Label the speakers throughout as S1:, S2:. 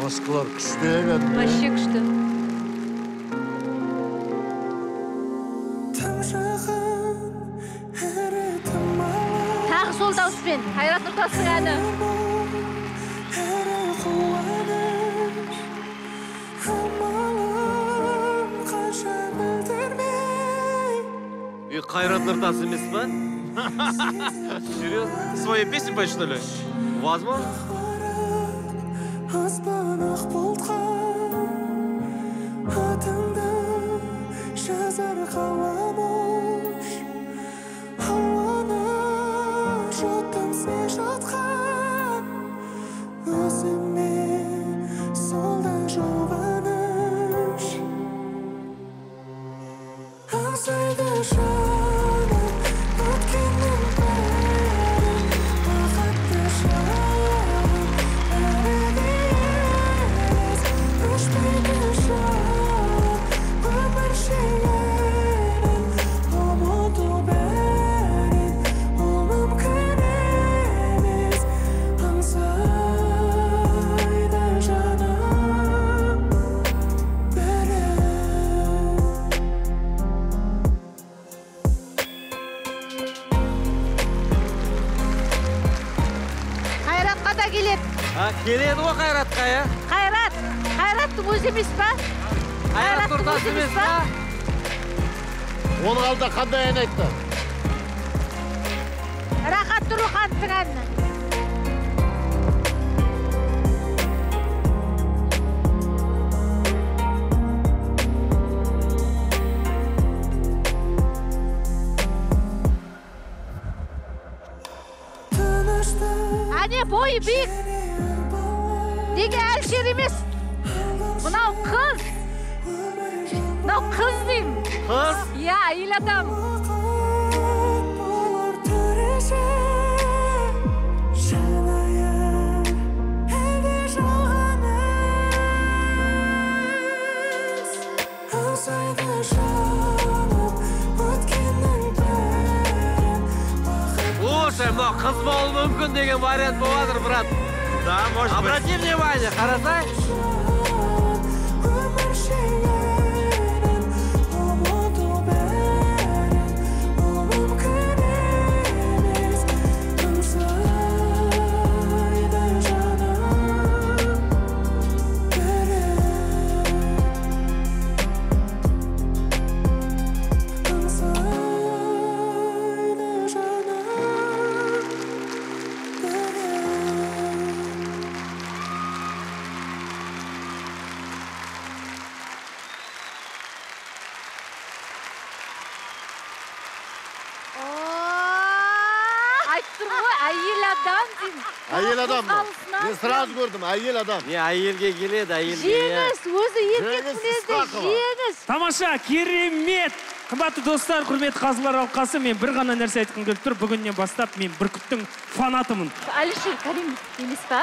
S1: Маскалар күшті еді.
S2: Вообще күшті. Тағы сол дауыспен Қайрат Нұртастың әні.
S3: Қайрат Нұртас емес па? Серьезно? Свои песни поешь, что ли? Возможно? Келеді ғой Қайратқа, я?
S2: Қайраттың өзі емес па?
S3: Қайрат Нұртас емес па?
S1: Оның алда қандай ән айтты?
S2: Рахат Тұрлыхановтың әні. Әне бойы биік. Неге Әлшер емес? Мынау қыз. Мынау қыз деймін.
S3: Қыз?
S2: Я, әйел адам.
S3: Слушай, мынау қыз болуы мүмкін деген вариант болады, брат. Да, может быть. Обрати внимание, қарасай.
S1: Әйел адам мı? Мен сразу көрдім, әйел адам.
S3: Не, әйелге келеді, әйелге.
S2: Жеңіс, өзі еркек мінезді жеңіс.
S4: Тамаша, керемет. Қымбатты достар, құрметті қазылар алқасы, мен бір ғана нәрсе айтқым келіп тұр. Бүгіннен бастап мен Бүркіттің фанатымын.
S2: Әлішер Каримов емес па?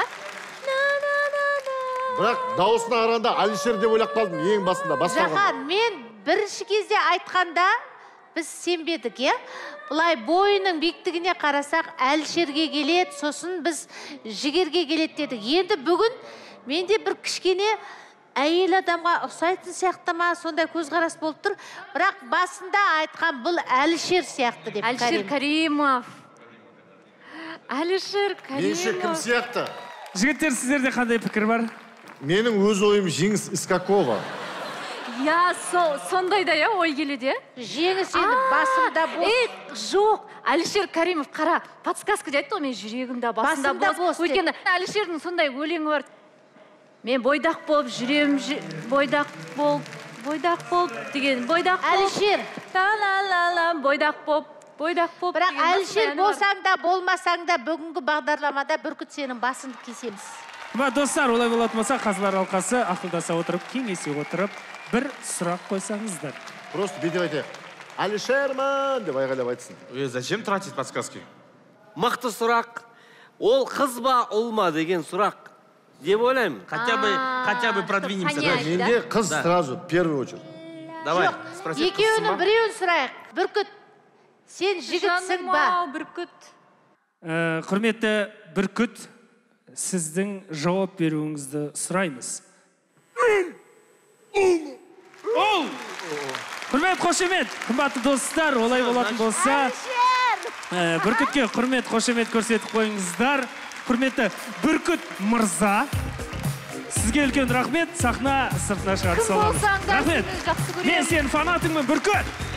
S1: Бірақ дауысына қарағанда Әлішер деп ойлап қалдым ең басында.
S2: Жақан, мен бірінші кезде айтқанда біз сенбедік, е? Бұлай бойының биіктігіне қарасақ, Әлішерге келеді, сосын біз жігерге келеді дедік. Енді бүгін менде бір кішкене әйел адамға ұқсайтын сияқты ма, сондай көзқарас болып тұр. Бірақ басында айтқан бұл Әлішер сияқты деп.
S5: Әлішер Каримов. Әлішер Каримов.
S1: Менше кім сияқты?
S4: Жігіттер, сіздерде қандай пікір бар?
S1: Менің өз ойым Жеңіс Искакова.
S5: Я, сондай да, я, ой келеді.
S2: Жеңіс енді басында бос.
S5: Жоқ, Әлішер Каримов, қара, подсказка дейді ғой, мен жүрегімде басында бос. Өйткені Әлішердің сондай өлеңі бар. Мен бойдақ болып, жүрем, бойдақ болып деген, бойдақ болып.
S2: Әлішер.
S5: Та-ла-ла-ла, бойдақ болып.
S2: Бірақ Әлішер болсаң да, болмасаң да, бүгінгі бағдарламада Бүркіт сенің басыңды кесеміз.
S4: Достар, олай болатын болса, қазылар алқасы ақылдаса отырып, кеңесе отырып, бір сұрақ қойсаңыздар.
S1: Просто бүйтіп айтайық. Әлішерман деп айғайлап айтсын.
S3: Зачем тратить подсказки? Мықты сұрақ. Ол қыз ба, ұл ма деген сұрақ деп ойлаймын.
S6: Хотя бы продвинемся.
S1: Менде қыз сразу, в первую очередь.
S3: Давай,
S2: спроси. Екеуінің біреуін сұрайық. Бүркіт, сен жігітсің ба?
S5: Бүркіт.
S4: Құрметті Бүркіт, сіздің жауап беруіңізді сұраймыз. Ол! Құрмет, қошемет, қымбатты достар, олай болатын болса, Бүркітке құрмет, қошемет көрсетіп қойыңыздар. Құрметті Бүркіт мырза, сізге үлкен рахмет, сахна сыртына шығарып саламыз. Рахмет. Мен сенің фанатыңмын, Бүркіт.